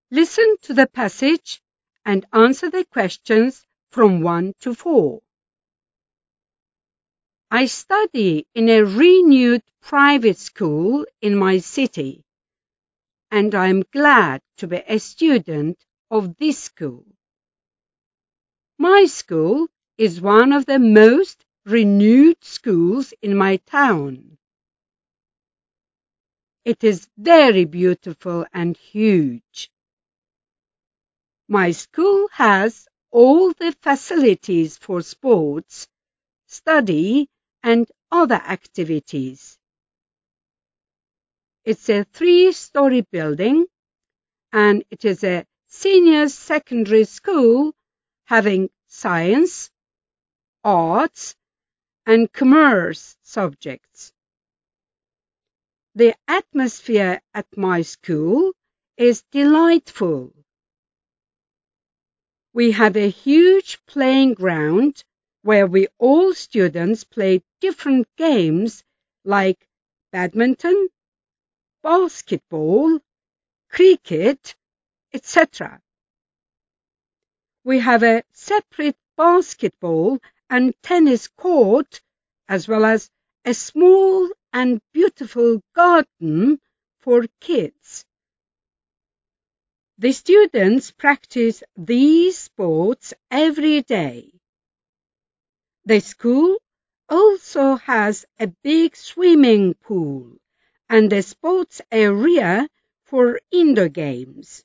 Listen to the passage and answer the questions from 1 to 4. I study in a renewed private school in my city, and I am glad to be a student of this school. My school is one of the most renewed schools in my town. It is very beautiful and huge. My school has all the facilities for sports, study, and other activities. It's a 3-story building, and it is a senior secondary school having science, arts, and commerce subjects. The atmosphere at my school is delightful. We have a huge playing ground where all students play different games like badminton, basketball, cricket, etc. We have a separate basketball and tennis court, as well as a small and beautiful garden for kids. The students practice these sports every day. The school also has a big swimming pool and a sports area for indoor games.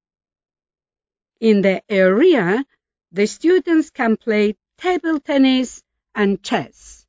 In the area, the students can play table tennis and chess.